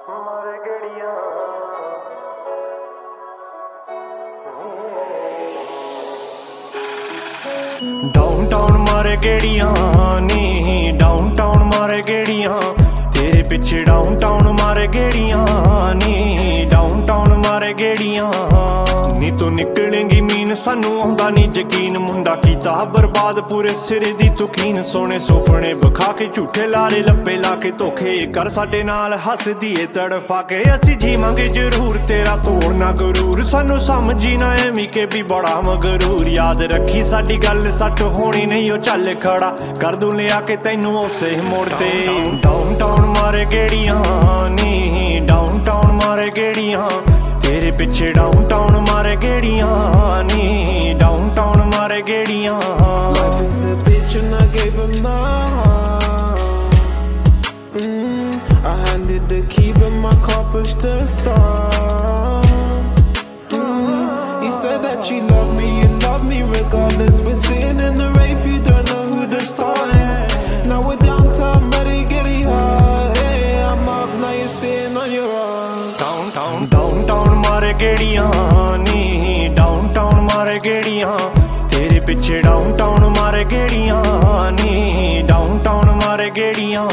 ਮਾਰੇ ਗੜੀਆਂ ਡਾਊਨਟਾਊਨ ਮਾਰੇ ਗੇੜੀਆਂ ਨੀ ਡਾਊਨਟਾਊਨ ਮਾਰੇ ਗੇੜੀਆਂ ਤੇਰੇ ਪਿੱਛੇ ਡਾਊਨਟਾਊਨ ਮਾਰੇ ਗੇੜੀਆਂ ਨੀ ਡਾਊਨਟਾਊਨ ਮਾਰੇ ਗੇੜੀਆਂ ਨੀ ਤੂੰ ਨਿਕਲੇਂਗੀ ਮੀਨ ਸਾਨੂੰ ਆਉਂਦਾ ਨੀ ਯਕੀਨ ਮੁੰਡਾ ਕੀਤਾ ਬਰਬਾਦ ਪੂਰੇ ਸਿਰੇ ਦੀ ਤੁਕੀਨ ਸੋਹਣੇ ਸੁਪਨੇ ਵਿਖਾ ਕੇ ਝੂਠੇ ਲਾਰੇ ਲੱਪੇ ਲਾ ਕੇ ਧੋਖੇ ਕਰ ਸਾਡੇ ਨਾਲ ਹੱਸਦੀ ਏ ਤੜਫਾ ਕੇ ਅਸੀਂ ਜੀਵਾਂਗੇ ਜ਼ਰੂਰ ਤੇਰਾ ਤੋੜਨਾ ਗਰੂਰ ਸਾਨੂੰ ਸਮਝੀ ਨਾ ਐਵੇਂ ਕਿ ਵੀ ਬੜਾ ਮਗਰੂਰ ਯਾਦ ਰੱਖੀ ਸਾਡੀ ਗੱਲ ਸੱਟ ਹੋਣੀ ਨਹੀਂ ਉਹ ਚੱਲ ਖੜਾ ਕਰ ਦੂੰ ਲਿਆ ਕੇ ਤੈਨੂੰ ਉਸੇ ਮੋੜ ਤੇ ਡਾਊਨਟਾਊਨ ਮਾਰੇ ਗੇੜੀਆਂ ਨੀ ਡਾਊਨਟਾਊਨ ਮਾਰੇ ਗੇੜੀਆਂ ਤੇਰੇ ਪਿੱਛੇ ਡਾਊਨਟਾਊਨ ਮਾਰੇ ਗੇੜੀਆਂ ਨੀ ਡਾਊਨਟਾਊਨ ਮਾਰੇ ਗੇੜੀਆਂ Life is a bitch and I gave her my heart. I handed the key but my car pushed to start. He said that you love me regardless. We're sitting in the rave, you don't know who the star is. Now we're downtown, better get it hard. Hey, I'm up, now you're sitting on your ass. Downtown ਮਾਰੇ ਗੇੜੀਆਂ ਨੀ downtown ਮਾਰੇ ਗੇੜੀਆਂ ਤੇਰੇ ਪਿੱਛੇ downtown ਮਾਰੇ ਗੇੜੀਆਂ ਨੀ downtown ਮਾਰੇ ਗੇੜੀਆਂ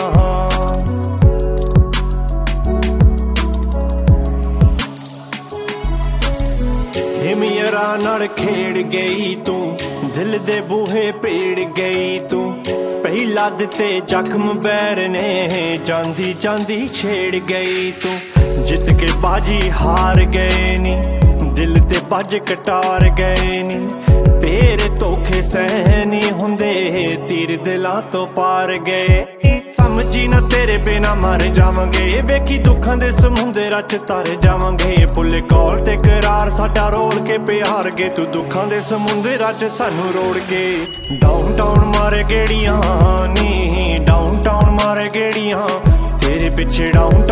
ਮੇਰਾ ਨਾਲ ਖੇਡ ਗਈ ਤੂੰ ਦਿਲ ਦੇ ਬੂਹੇ ਪੇੜ ਗਈ ਤੂੰ ਪਹਿਲਾ ਦਿੱਤੇ ਜ਼ਖਮ ਬੈਰ ਨੇ ਜਾਂਦੀ ਜਾਂਦੀ ਛੇੜ ਗਈ ਤੂੰ ਜਿੱਤ ਕੇ ਬਾਜੀ ਹਾਰ ਗਏ ਨੀ ਦਿਲ ਤੇ ਵੱਜ ਕਟਾਰ ਗਏ ਨੀ ਤੇਰੇ ਧੋਖੇ ਸਹਿ ਨਹੀਂ ਹੁੰਦੇ ਤੀਰ ਦਿਲਾਂ ਤੋਂ ਪਾਰ ਗਏ ਸਮਝੀ ਨਾ ਤੇਰੇ ਬਿਨਾ ਮਰ ਜਾਵਾਂਗੇ ਵੇਖੀ ਦੁੱਖਾਂ ਦੇ ਸਮੁੰਦਰ ਚ ਤਰ ਜਾਵਾਂਗੇ ਪੁੱਲੇ ਕੌਲ ਤੇ ਕਰਾਰ ਸਾਡਾ ਰੋਲ ਕੇ ਪਿਆਰ ਗੇ ਤੂੰ ਦੁੱਖਾਂ ਦੇ ਸਮੁੰਦਰ ਚ ਸਾਨੂੰ ਰੋੜ ਕੇ ਡਾਊਨਟਾਊਨ ਮਾਰੇ ਗੇੜੀਆਂ ਨੀ ਡਾਊਨਟਾਊਨ ਮਾਰੇ ਗੇੜੀਆਂ ਤੇਰੇ ਪਿੱਛੇ ਡਾਊਨ